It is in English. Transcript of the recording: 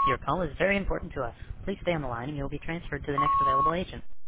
Your call is very important to us. Please stay on the line and you will be transferred to the next available agent.